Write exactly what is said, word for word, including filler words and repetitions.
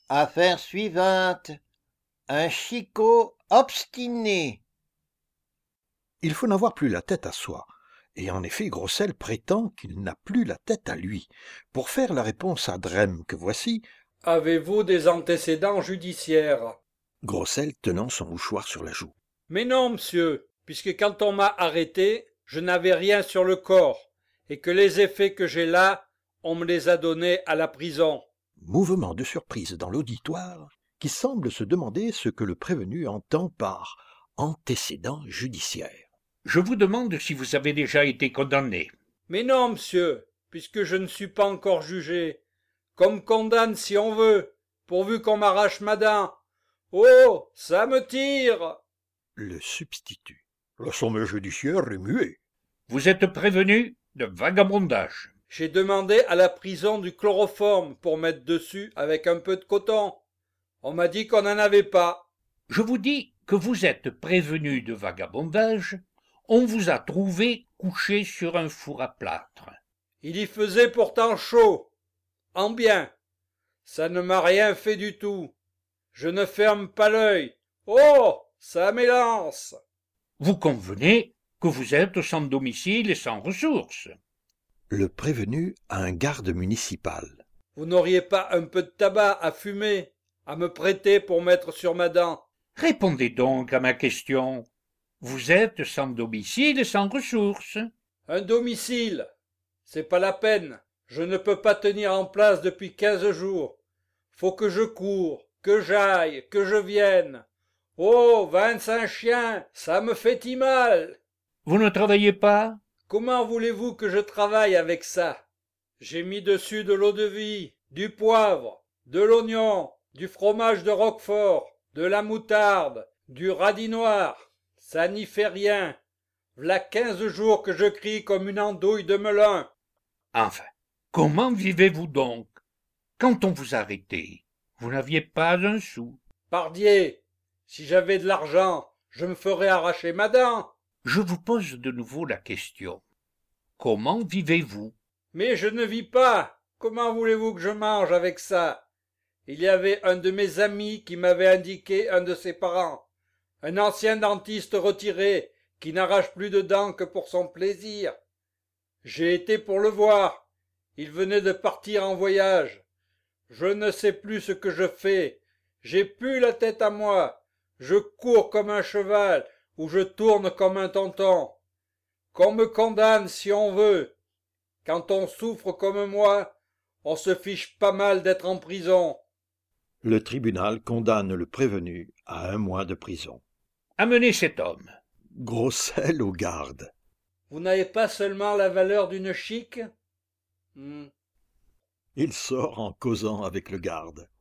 Affaire suivante. Un chicot obstiné. Il faut n'avoir plus la tête à soi. Et en effet, Grosselle prétend qu'il n'a plus la tête à lui. Pour faire la réponse à Drem que voici, « Avez-vous des antécédents judiciaires ?» Grosselle tenant son mouchoir sur la joue. « Mais non, monsieur, puisque quand on m'a arrêté, je n'avais rien sur le corps, et que les effets que j'ai là, on me les a donnés à la prison. » Mouvement de surprise dans l'auditoire, qui semble se demander ce que le prévenu entend par antécédent judiciaire. « Je vous demande si vous avez déjà été condamné. »« Mais non, monsieur, puisque je ne suis pas encore jugé. Qu'on me condamne si on veut, pourvu qu'on m'arrache ma dent. Oh, ça me tire !» Le substitut. Le sommet judiciaire est muet. « Vous êtes prévenu de vagabondage. » J'ai demandé à la prison du chloroforme pour mettre dessus avec un peu de coton. On m'a dit qu'on n'en avait pas. « Je vous dis que vous êtes prévenu de vagabondage. On vous a trouvé couché sur un four à plâtre. » Il y faisait pourtant chaud. En bien. Ça ne m'a rien fait du tout. Je ne ferme pas l'œil. Oh, ça m'élance. Vous convenez que vous êtes sans domicile et sans ressources. Le prévenu a un garde municipal. Vous n'auriez pas un peu de tabac à fumer, à me prêter pour mettre sur ma dent? Répondez donc à ma question. Vous êtes sans domicile et sans ressources. Un domicile? C'est pas la peine. Je ne peux pas tenir en place depuis quinze jours. Faut que je cours, que j'aille, que je vienne. Oh, vingt-cinq chiens, ça me fait si mal. Vous ne travaillez pas? Comment voulez-vous que je travaille avec ça? J'ai mis dessus de l'eau-de-vie, du poivre, de l'oignon, du fromage de Roquefort, de la moutarde, du radis noir. Ça n'y fait rien. V'là quinze jours que je crie comme une andouille de melun. Enfin, comment vivez-vous donc? Quand on vous arrêtait, vous n'aviez pas un sou. Pardié, si j'avais de l'argent, je me ferais arracher ma dent. Je vous pose de nouveau la question. Comment vivez-vous? Mais je ne vis pas. Comment voulez-vous que je mange avec ça? Il y avait un de mes amis qui m'avait indiqué un de ses parents, un ancien dentiste retiré qui n'arrache plus de dents que pour son plaisir. J'ai été pour le voir. Il venait de partir en voyage. Je ne sais plus ce que je fais. J'ai plus la tête à moi. Je cours comme un cheval ou je tourne comme un tonton. Qu'on me condamne si on veut. Quand on souffre comme moi, on se fiche pas mal d'être en prison. Le tribunal condamne le prévenu à un mois de prison. Amenez cet homme. Grosselle au garde. Vous n'avez pas seulement la valeur d'une chique? hmm. Il sort en causant avec le garde.